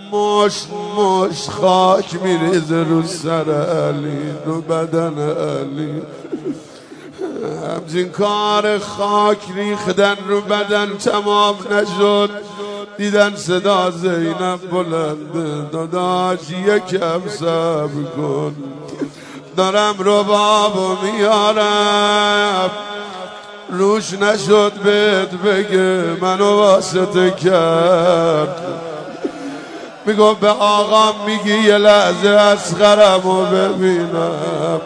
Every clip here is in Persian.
مشت خاک میریزه رو سر علی، رو بدن علی. همچین کار خاک ریختن رو بدن تمام نشد، دیدن صدا زینب بلنده، داداش یکم صبر کن، دارم ربابو میارم. روش نشد بهت بگه منو واسطه کرد. میگم به آقام میگی یه لحظه اصغرمو ببینم.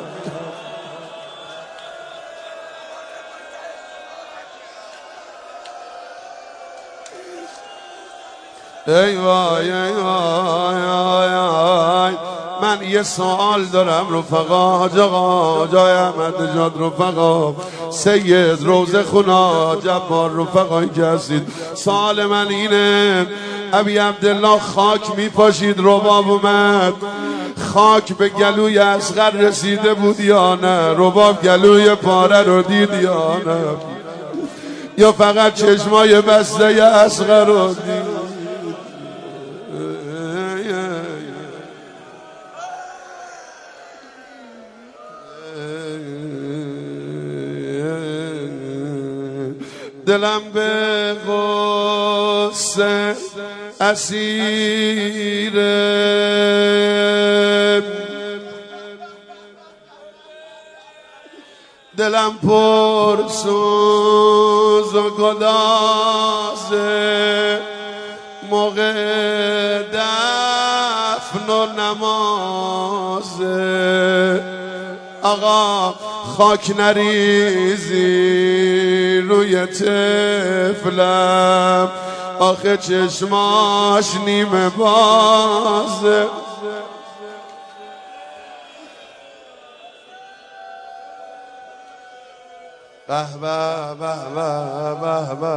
ای وای ای وای ای وای. من یه سوال دارم رفقا، حاج آقا جای احمد نژاد رفقا، سید روزه خونا جبار رفقایی که هستید، سوال من اینه، ابی عبدالله خاک میپاشید رباب اومد، خاک به گلوی اصغر رسیده بود یا نه؟ رباب گلوی پاره رو دید یا نه؟ یا فقط چشمای بسته اصغر رو دید؟ دلم به غصه اسیره، دلم پر سوز و گدازه، موقع دفن و نمازه. آقا خاک نریزی روی طفلم، آخه چشماش نیمه بازه. به به به به به.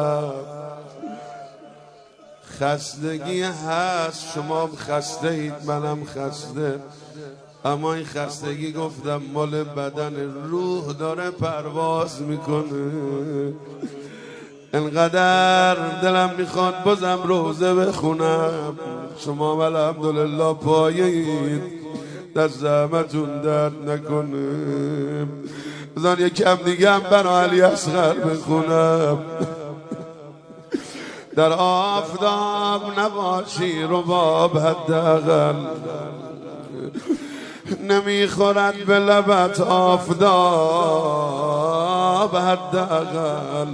خستگی هست، شما خسته اید منم خسته، اما این خستگی گفتم مال بدن، روح داره پرواز میکنه. انقدر دلم میخواد بازم روزه بخونم، شما الحمدلله پایید، در زحمتون درد نکنه. بذار یکم دیگه هم برای علی اصغر بخونم. در آفتاب نباشی رباب حداقل، نمیخورد به لبت آفتاب حداقل.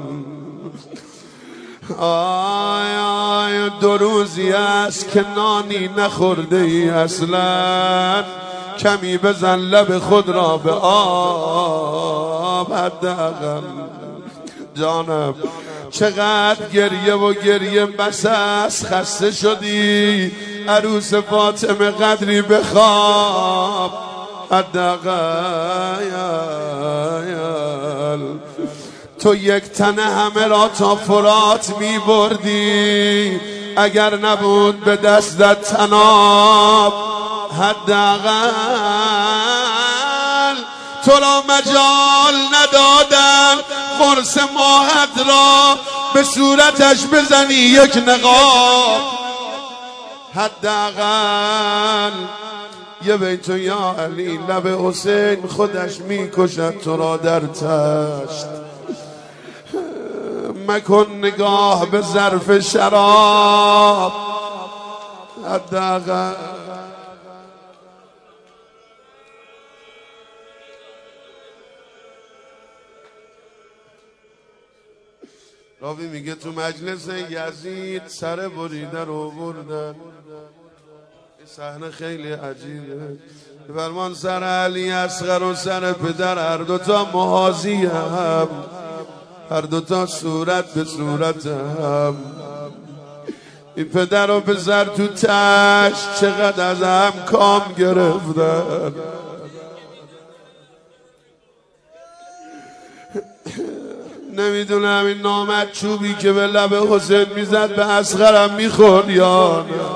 آی آی دو روزی است که نانی نخورده ای اصلا، کمی بزن لب خود را به آب حداقل. جانم چقدر گریه و گریه بس است، خسته شدی عروس فاطمه قدری بخواب حداقل. تو یک تنه همه را تا فرات می بردی، اگر نبود به دستت تناب حداقل. تو را مجال ندادن قرص ماهت را به صورتش بزنی یک نقاب حداقل. یه بیت یا علی لب حسین خودش میکشد تو را در تشت، مکن نگاه به ظرف شراب حداقل. راوی میگه تو مجلس یزید سر بریده رو بردن، این صحنه خیلی عجیبه. فرمان سر علی اصغر و سر پدر هر دوتا محاذی هم، هر دوتا صورت به صورت هم. این پدر و پسر تو تشت چقدر از هم کام گرفتن. نمیدونم این نامد چوبی که به لب حسین میزد به اصغرم میخورد یا نه.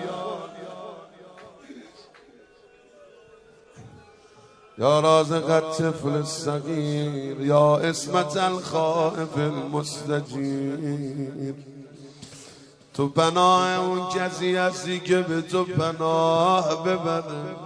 یا رازق الطفل الصغیر یا اسمت الخائف المستجیر، تو پناه اون کسی هستی که به تو پناه ببره.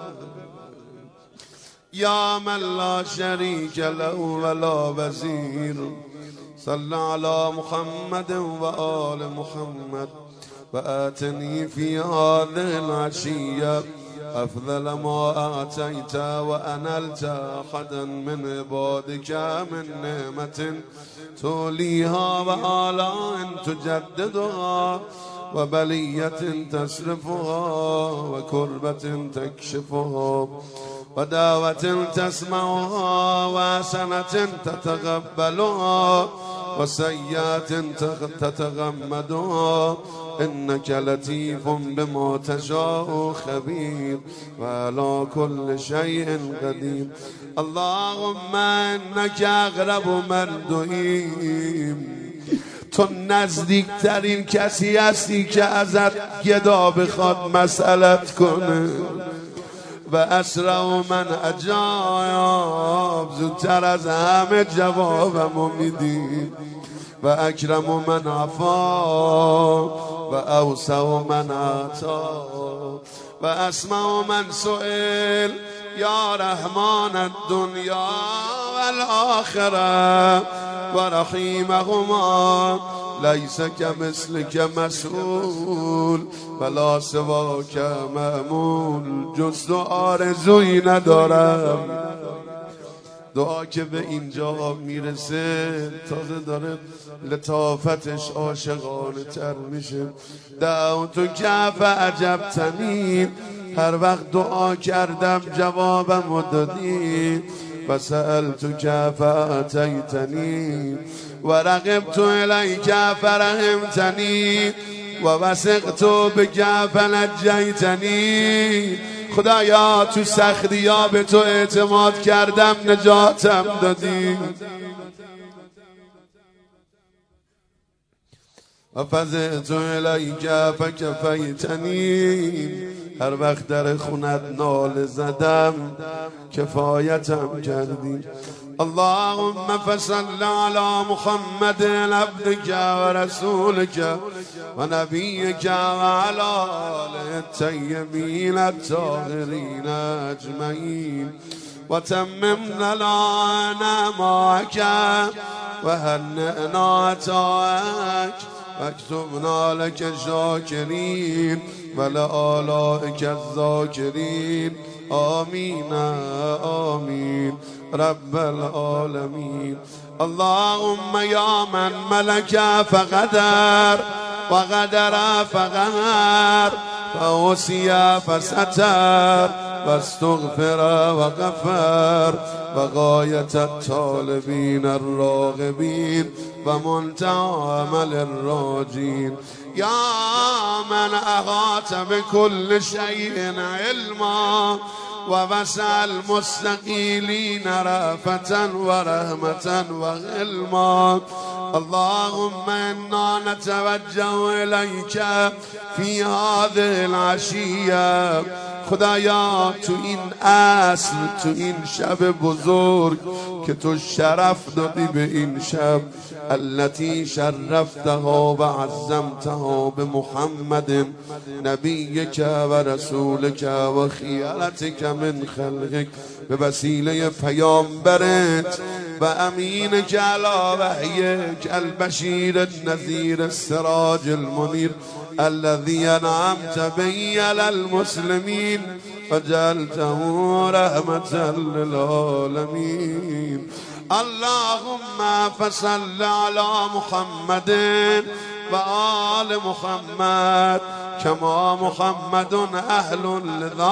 یا من لا شریک له ولا وزیر. صل علی محمد و آل محمد و آتنی فی هذه العشیه افضل ما اعطیت و انلت احدا من عبادك من نعمة تولیها و آلاء تجددها و بلیة تصرفها و کربة تکشفها و دعوة تسمعها و حسنة تتقبلها و سیئة تتغمدها انك لطیف بما تشاء خبیر و على كل شیء قدیر. اللهم انك اقرب من دعیم. تو نزدیکترین کسی هستی که ازت گدا بخواد مسئلت کنه. و اسرع من اجاب، زودتر از همه جوابمو میدی. و اکرم من عفا و اوسع من عطا و اسمع من سئل. یا رحمان الدنیا والآخرة و رحیمهما لیس کمثلک مسئول ولا سواک مأمول. جز تو آرزویی ندارم. دعا که به اینجا میرسه تازه داره لطافتش عاشقانه تر میشه. دعوتو کف عجبتنی، هر وقت دعا کردم جوابمو دادی. و سألتو کف اتیتنی و رغبت الیک فرحمتنی و وثقت بک فنجیتنی. خدایا تو سختی ها به تو اعتماد کردم، نجاتم دادی. و فزعت الیک فکفیتنی، هر وقت در خونت ناله زدم کفایتم کردی. اللهم فصل على محمد عبدك ورسولك ونبيك وعلى آله الطيبين الطاهرين أجمعين وتمم لنا نعمك وهنئنا عطاءك واكتبنا لك شاكرين ولآلائك الذاكرين. آمين آمين رب العالمين. اللهم يا من ملك فقدر وقدر فقهر فوسع فستر واستغفر وغفر وغاية الطالبين الراغبين ومنتهى أمل الراجين. يا من أحاط بكل شيء علما ووسع المستقيلين رأفة ورحمة وغلما. اللهم إنا نتوجه إليك في هذه العشية. خدایا تو این اصل، تو این شب بزرگ که تو شرف دادی به این شب، التي شرفتها و عظمتها به محمد نبیک و رسولک و خیرتک من خلقک، به وسیله پیامبرت و امینک علی وحیک البشیر النذیر السراج المنیر الذي انعمت به علی المسلمین وجعلته رحمة للعالمین. اللهم فصل على محمد و آل محمد كما محمد أهل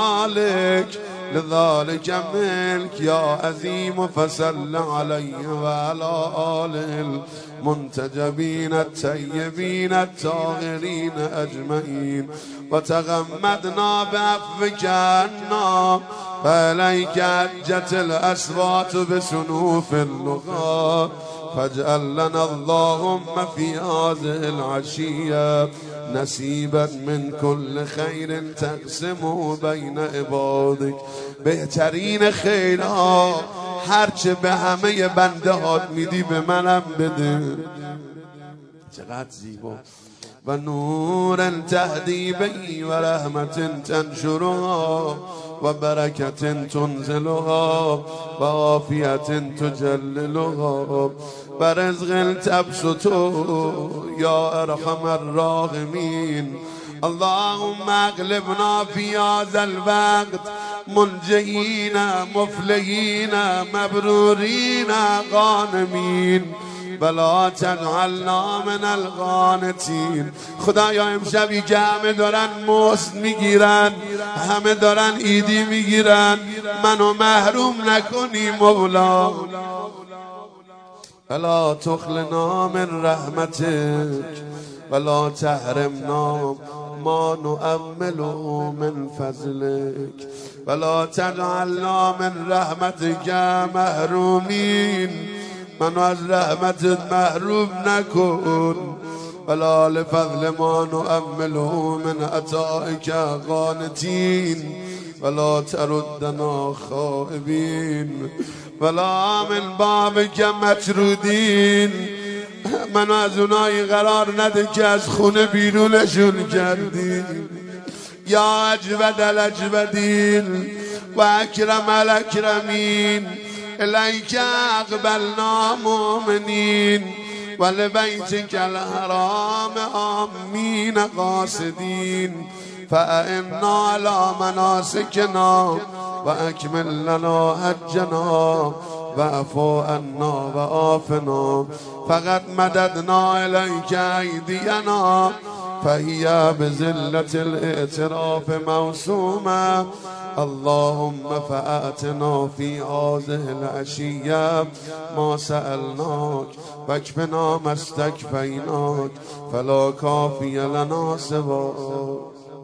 لذلك ملك يا عظيم. فصل عليه وعلى آله المنتجبين الطيبين الطاهرين أجمعين وتغمدنا بعفوك عنا فإليك عجت الأصوات بسنوف اللغات. فاجعل لنا اللهم في هذه العشية نصیبا من كل خیر تقسمه بین عبادک. بهترین خیرها هرچه به همه بنده هات میدی به منم بده. چقدر زیبا. و نور تهدی به و رحمت تنشرها و برکت تنزلها و عافیت تجللها و رزق تبسط یا ارحم الراحمین. اللهم اغلبنا في هذا الوقت منجئين مفلحين مبرورين غانمين ولا تجعلنا من القانتين. خدایا امشبی که همه دارن مزد میگیرن، همه دارن عیدی میگیرن، منو محروم نکنی مولا. ولا تخلنا من رحمتك ولا تحرمنا ما نؤمل من فضلك ولا تجعلنا من رحمتك محرومين. منو از رحمتت محروم نکن. ولا لفضل ما نؤمل من عطائك قانتين ولا تردنا خائبين ولا من بابك مطرودين. منو از اونایی قرار نده که از خونه بیرونشون کردی. یا اجود الاجودین و اکرم الاکرمین الیک اقبلنا مؤمنین و لبیتک الحرام آمین قاصدین فاعنا علی مناسکنا و اکمل لنا حجنا و عفو عنا و عافنا. فقط مددنا الیک ایدینا فهی بذلة الاعتراف موسومه. اللهم فأتنا في هذه العشية ما سألناك واكفنا ما استكفيناك فلا كافي لنا سواك.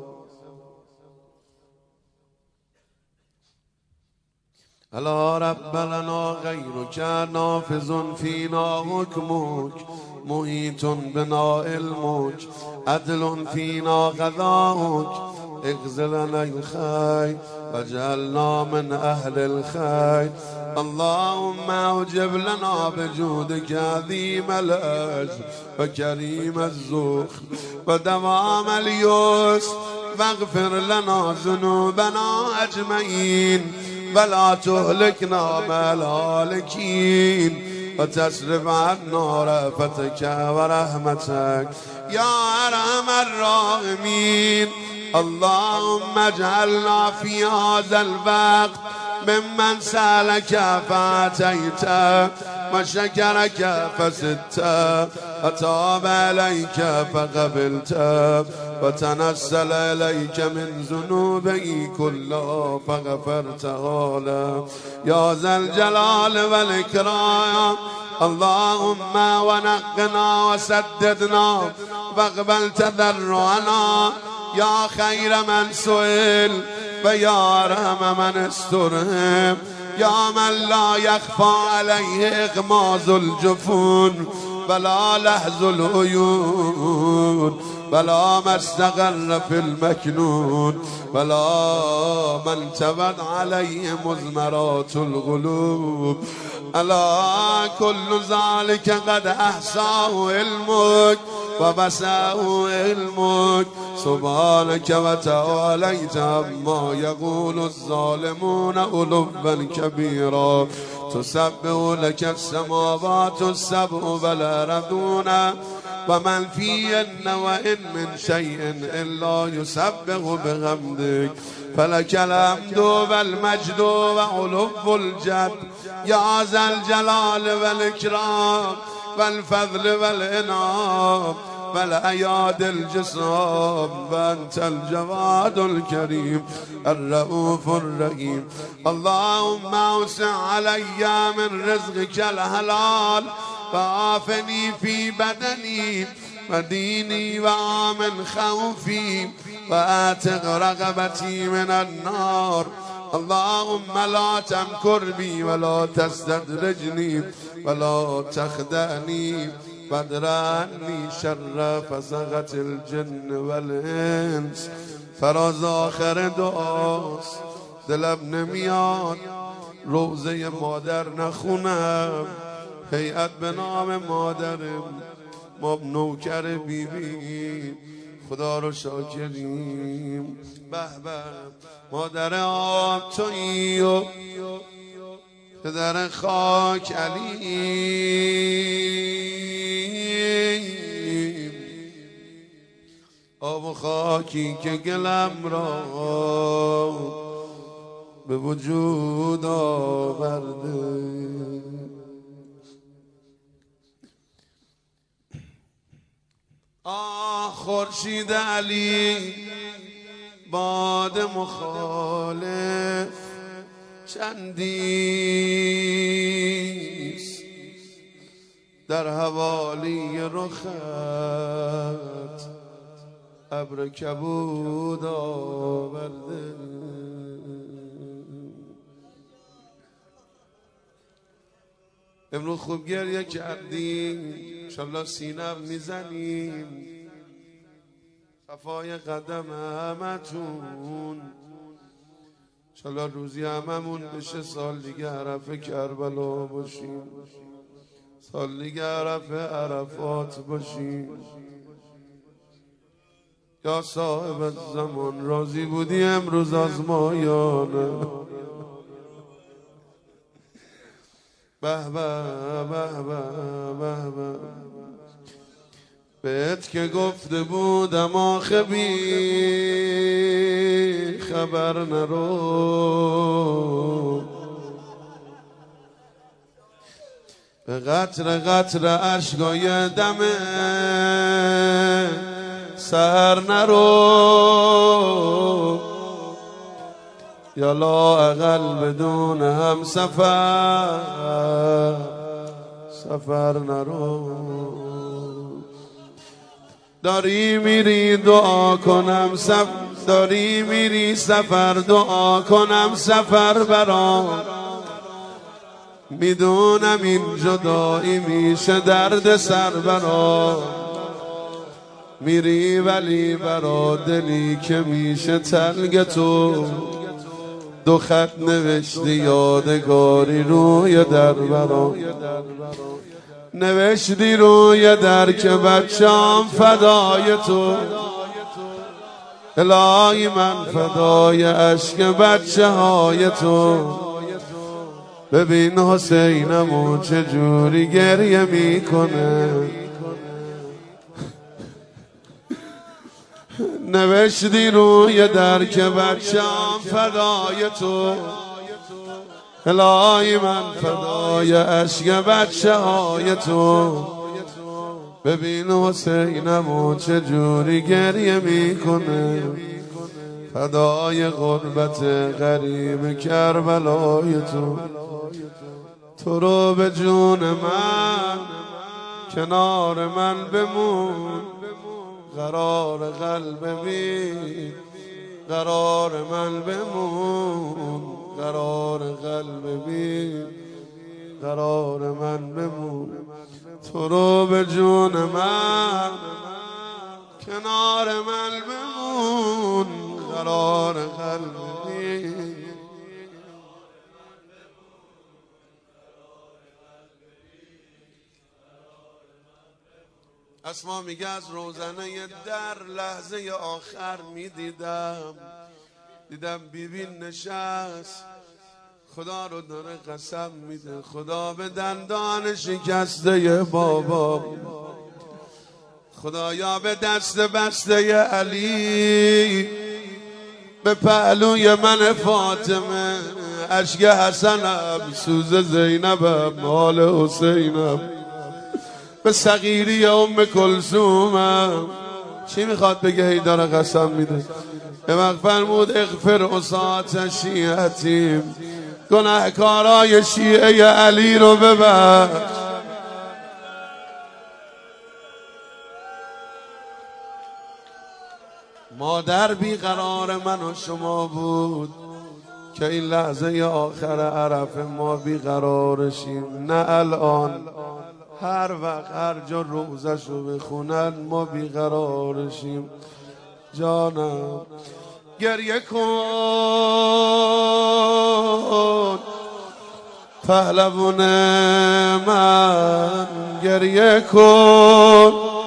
لا رب لنا غيرك نافذ فينا حكمك محيط بنا علمك عدل فينا قضاؤك اغفر لنا الخير وجعلنا من أهل الخير. اللهم أوجب لنا بجودك عظيم الأجر وكريم الزخر ودوام اليسر واغفر لنا ذنوبنا أجمعين ولا تهلكنا مع الهالكين وتصرف عنا رأفتك ورحمتك يا أرحم الراحمين. اللهم اجعلنا في هذا الوقت ممن سألك فأتيته وشكرك فزدته وتاب عليك فقبلته وتنزل إليك من ذنوبه كلها فغفرتها له يا ذا الجلال والإكرام. اللهم ونقنا وسددنا واقبل تضرعنا يا خير من سئل ويا أرحم من استرحم يا من لا يخفى عليه إغماز الجفون ولا لحظ العيون ولا ما استقر في المكنون ولا من تبت عليه مزمرات القلوب. ألا كل ذلك قد أحصاه علمك وبساه علمك سبحانك وتعاليت عما يقول الظالمون علوا كبيرا. تسبح لك السماوات السبع والأرضون ومن فيهن وإن من شيء إلا يسبح بحمدك فلك الحمد والمجد وعلو الجد يا ذا الجلال والإكرام والفضل والإنعام والأياد الجسام وأنت الجواد الكريم الرؤوف الرحيم. اللهم أوسع علي من رزقك الحلال وعافني في بدني وديني وآمن خوفي وآتق رغبتي من النار. اللهم لا تمكر بي ولا تستدرجني ولا تخدعني وادرعني شر فسقة الجن والإنس. فراز آخر دعاست. دلم نمیاد روزه مادر نخونم. هیئت به نام مادرم ما نوکر بیبی خدا رو شاکریم. به به مادر آب تویی و پدر خاک علی، آب و خاکی که گلم را به وجود آورده. خورشید علی باد مخالف چندیست در حوالی رخت ابر کبود آورده. امروز خوب گریه کردیم، انشالله سینم میزنیم صفای قدم همتون، انشالله روزی هممون بشه سال دیگه عرفه کربلا باشیم، سال دیگه عرفه عرفات باشیم. یا صاحب زمان راضی بودی امروز آزمایانه. به به به به به به بهت که گفته بودم آخه بی خبر نرو، به قطر قطر اشکای دم سر نرو، یا لااقل بدون هم سفر نرو. داری میری دعا کنم داری میری سفر دعا کنم سفر برام، میدونم این جدایی میشه درد سر برام، میری ولی برا دلی که میشه تلگ تو، دو خط نوشتی یادگاری روی در برام، نوشتی روی در که بچه‌ام فدای تو، الهی من فدای اشک بچه های تو. ببین حسینمو چجوری گریه میکنه، نوشتی روی در که بچه‌ام فدای تو، الهی من فدای اشک بچه های تو. ببین حسینمو چجوری گریه میکنه، فدای غربت غریب کربلای تو. تو رو به جون من کنار من بمون، قرار قلب بی قرار من بمون، قرار قلب بی قرار من بمون. تو رو به جون من کنار من بمون، قرار قلب بی. اسما میگه از روزنه در لحظه آخر میدیدم، دیدم بیبی نشست، خدا رو داره قسم میده، خدا به دندان شکسته بابا، خدایا به دست بسته علی، به پهلوی من فاطمه، اشک حسنم سوز زینبم مال حسینم، به صغیری ام کلثومم. چی میخواد بگه؟ هی داره قسم میده. به وقت فرمود اغفر عصات شیعتیم، گناهکارای شیعه علی رو ببخش. مادر بیقرار من و شما بود که این لحظه آخر عرفه ما بیقرارشیم، نه الان، هر وقت هر جا روزشو بخونن ما بیقرارشیم. جانم گریه کن پهلوان من، گریه کن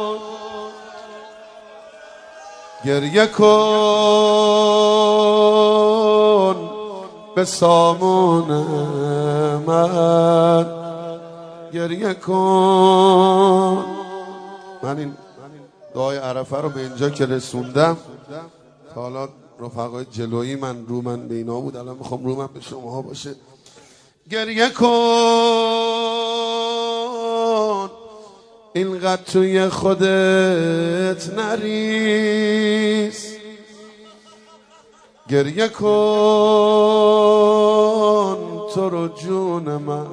گریه کن به سامون من، گریه کن. من این دعای عرفه رو به اینجا که رسوندم، تا حالا رفقای جلویی رو من به اینا بود، الان میخوام رو من به شماها باشه. گریه کن اینقدر توی خودت نریز، گریه کن تو رو جون من،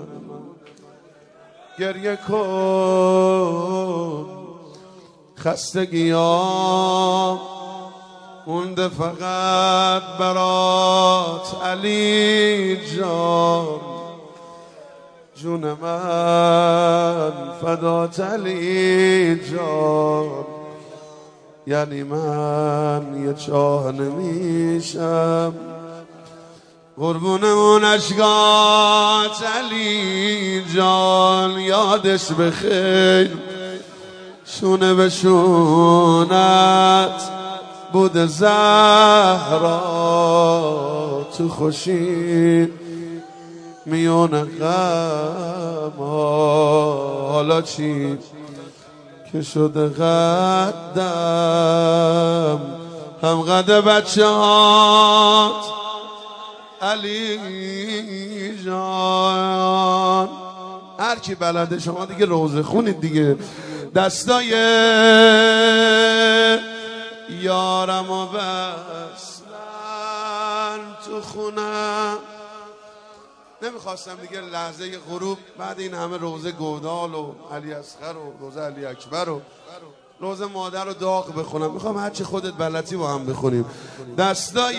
گریه کن خستگیام مونده فقط برات علی جان، جون من فدات علی جان. یعنی من یه چاه نمیشم قربونمون اشکات علی جان. یادش بخیر شونه به شونت بود زهرا، تو خوشی میون غم، حالا چی که شده قدم هم قد بچه هات علی جان. هر کی بلده شما دیگه روزه خونید دیگه. دستای یارم و بستن تو خونم. نمیخواستم دیگه لحظه غروب بعد این همه روزه گودال و علی اصغر و روزه علی اکبر و روزه مادر رو داغ بخونم. میخوام هرچی خودت بلدی با هم بخونیم. دستای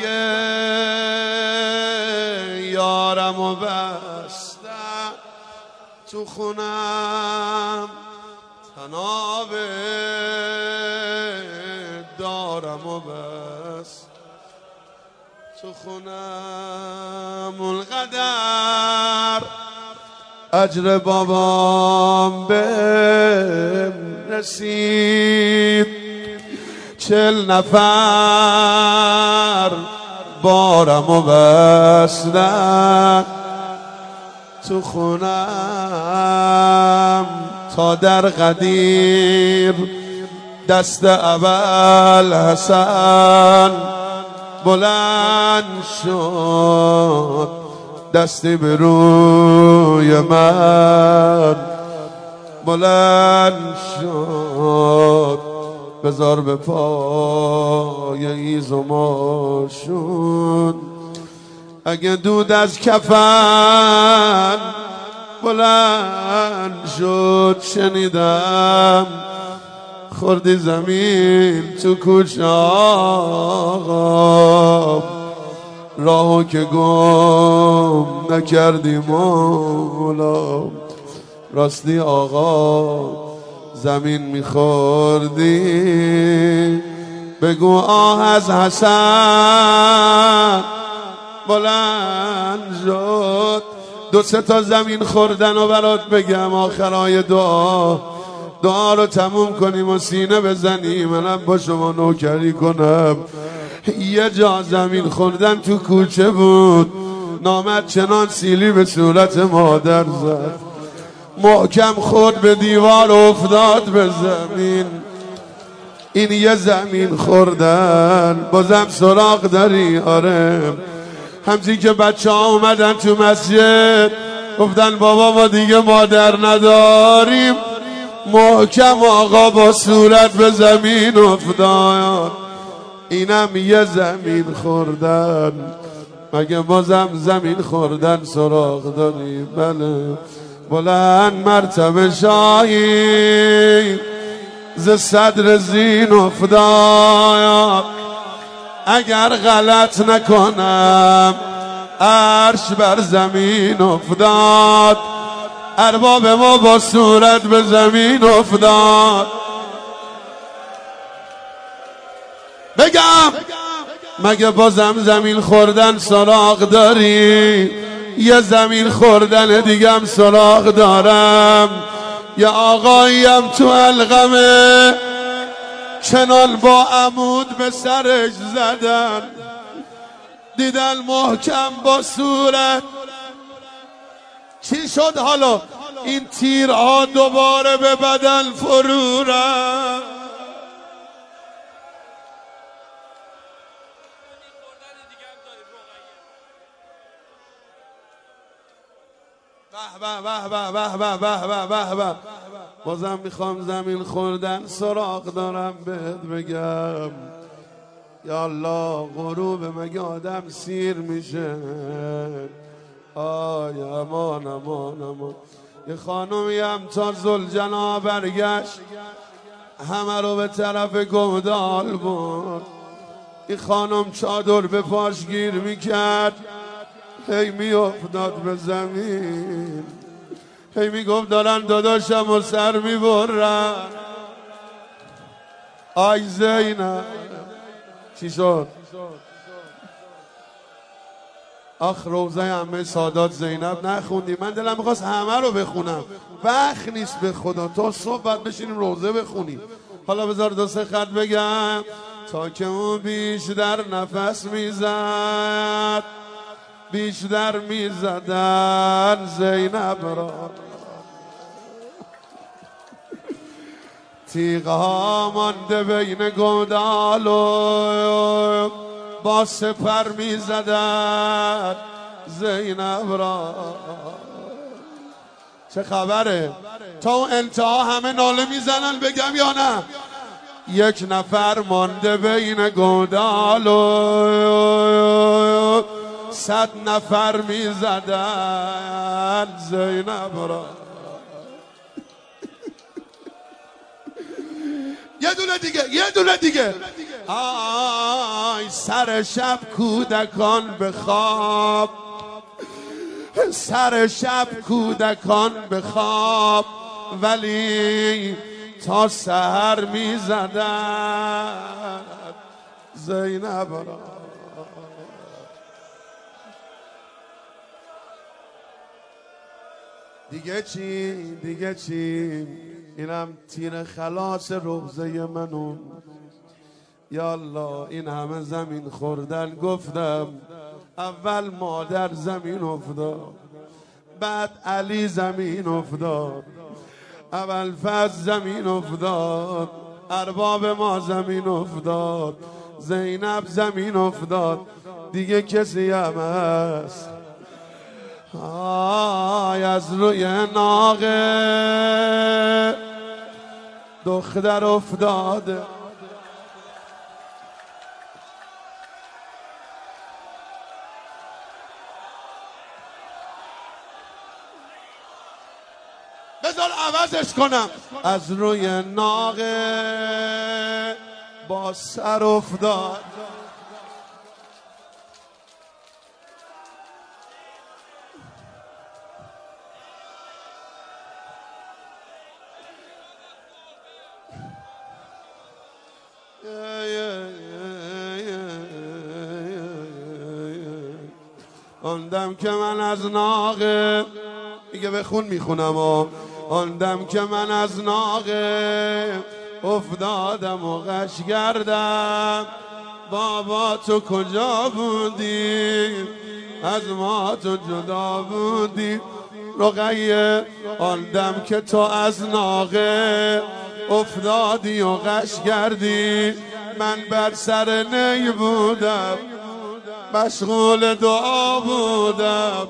یارم و بستن تو خونم، تناب دارم و بس تو خونم. اونقدر اجر بابام بهم رسید، 40 نفر بارم و بستن تو خونم. تا در قدیر دست اول حسن بلند شد، دستی به روی من بلند شد. بذار به پای ایزماشون اگه دود از کفن بلند شد. شنیدم خوردی زمین تو کوچه آقا، راهو که گم نکردی مولا. راستی آقا زمین میخوردی، بگو آه از حسن بلند شد. 2-3 تا زمین خوردن و برات بگم آخرای دعا رو تموم کنیم و سینه بزنیم. منم با شما نوکری کنم. یه جا زمین خوردن تو کوچه بود، نامد چنان سیلی به صورت مادر زد، محکم خورد به دیوار افتاد به زمین. این یه زمین خوردن بازم سراغ داری؟ آره. همچین که بچه ها اومدن تو مسجد گفتن بابا ما دیگه مادر نداریم، محکم آقا با صورت به زمین افتاد. اینم یه زمین خوردن. مگه بازم زمین خوردن سراغ داری؟ بله. بلند مرتبه شاهی ز صدر زین افتاد. اگر غلط نکنم عرش بر زمین افتاد، ارباب ما با صورت به زمین افتاد. بگم مگه بازم زمین خوردن سراغ داری؟ یه زمین خوردن دیگم سراغ دارم. یه آقاییم تو القمه چنان با عمود به سرش زدن، دیدن محکم با صورت. چی شد حالا؟ این تیرها دوباره به بدن فرو رفت. بازم میخوام زمین خوردن سراغ دارم بهت بگم. یا الله غروب مگه آدم سیر میشه؟ آی امان امان امان. یه خانومی هم تا ذوالجنا برگشت، همه رو به طرف گودال بود. این خانم چادر به پاش گیر میکرد، هی میافتاد به زمین، هی میگفت دارن داداشم و سر میبرن. آی زینب. چی شد؟ آخ روزه همه سادات زینب نخوندی؟ من دلم میخواست همه رو بخونم، وقت نیست به خدا. تا صبح باید بشینیم روزه بخونیم. حالا بذار دو سه خط بگم. تا که اون بیشتر نفس میزد، بیشتر میزدن زینب را، تیغ ها مانده بین گودال و با سپر میزدن زینب را. چه خبره؟ تا اون انتها همه ناله میزنن بگم یا نه؟ یک نفر مانده بین گودال و 100 نفر میزدن زینب را. یه دونه دیگه، یه دونه دیگه. آی سر شب کودکان به خواب، سر شب کودکان به خواب، ولی تا سحر میزدن زینب را. دیگه چی؟ دیگه چی؟ اینم تیر خلاص روزه منون. یا الله این همه زمین خوردن. گفتم اول مادر زمین افتاد، بعد علی زمین افتاد، اول فضل زمین افتاد، ارباب ما زمین افتاد، زینب زمین افتاد. دیگه کسی هم هست؟ آی از روی ناقه دختر افتاده. بذار عوضش کنم. از روی ناقه با سر افتاد. آن دم که من از ناقه، دیگه بخون میخونم آن دم که من از ناقه افتادم و غش گردم، بابا تو کجا بودی؟ از ما تو جدا بودی. رقیه آن دم که تو از ناقه افتادی و غش گردی، من بر سر نی بودم، مشغول دعا بودم.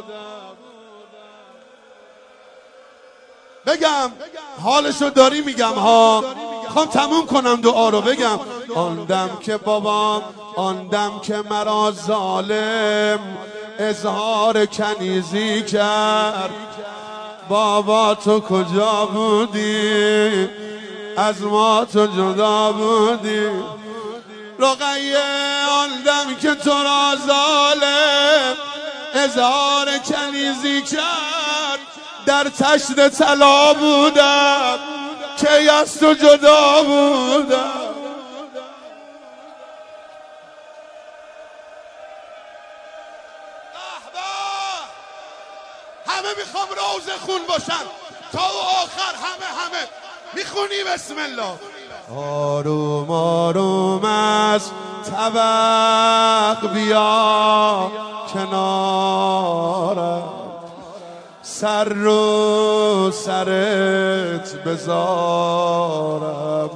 بگم حالشو داری میگم ها، خوام تموم کنم دعا رو. بگم آن دم که بابام، آن دم که مرا ظالم اظهار کنیزی کرد، بابا تو کجا بودی؟ از ما تو جدا بودی. رقیه آن دم که تو را ظالم اظهار کنیزی کرد، در تشت طلا بودم که از تو جدا بودم. همه میخوام روزه خون باشن تا آخر. همه میخونی بسم الله. آروم آروم از طبق بیا کنارم، سر رو سرت بذارم،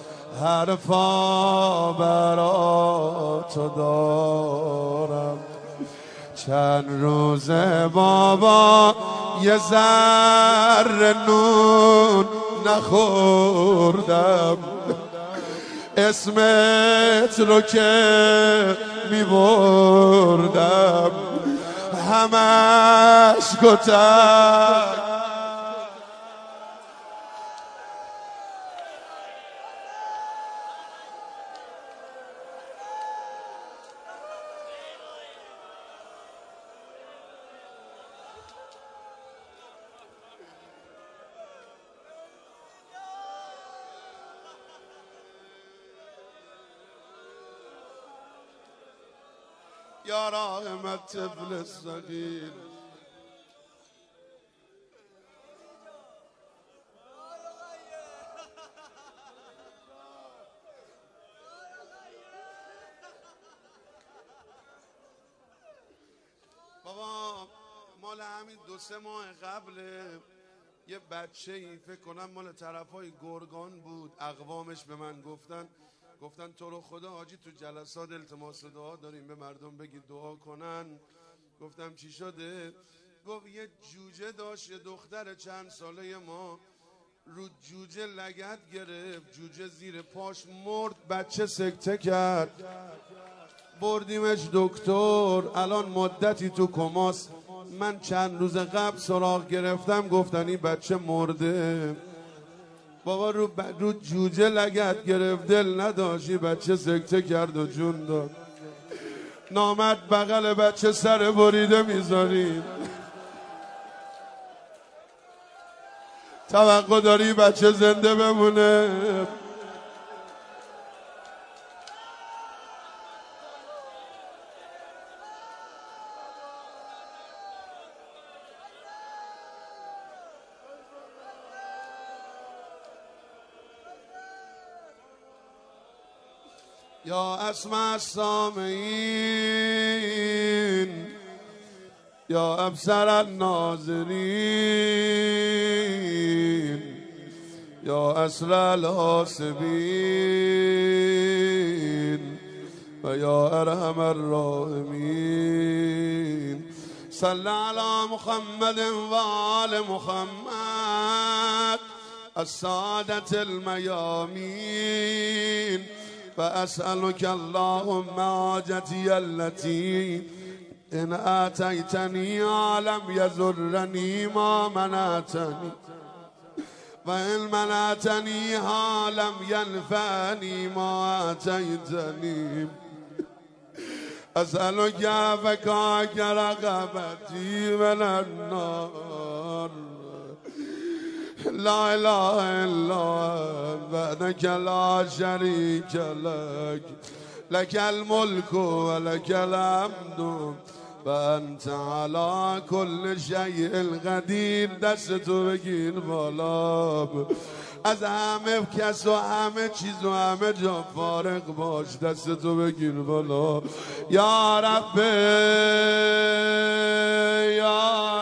حرفا برا تو دارم. چند روزه بابا یه ذره نون نخوردم، اسمت رو که می بردم همش کتک. یا راحم الطفل الصغیر. بابا مال همین 2-3 ماه قبل یه بچه ای فکر کنم مال طرفای گرگان بود، اقوامش به من گفتن تو رو خدا حاجی تو جلسات التماس دعا داریم به مردم بگید دعا کنن. گفتم چی شده؟ گفت یه جوجه داشت، یه دختر چند ساله ما، رو جوجه لگد گرفت، جوجه زیر پاش مرد، بچه سکته کرد، بردیمش دکتر، الان مدتی تو کماست. من چند روز قبل سراغ گرفتم گفتن این بچه مرده. بابا رو جوجه لگد گرفت، دل نداشتی، بچه سکته کرد و جون داد. نامرد بغل بچه سر بریده میذاریم، توقع داری بچه زنده بمونه؟ یا اسمع السامعین، یا ابصر الناظرین، یا اسرع الحاسبین و یا ارحم الراحمین. صل علی محمد و آل محمد السادة المیامین. و اسألك اللهم حاجتي التي إن آتيتني لم يضرني ما منعتني، وإن منعتني لم ينفعني ما آتيتني. أسألك فكاك رغبتي من النار. لا إله إلا بعدك لا شريك لك، لك الملك ولك الحمد وأنت على كل شيء قدیر. دستتو بگیر بالا، از همه کس و همه چیز و همه جا فارغ باش، دستتو بگیر بالا. یا رب یا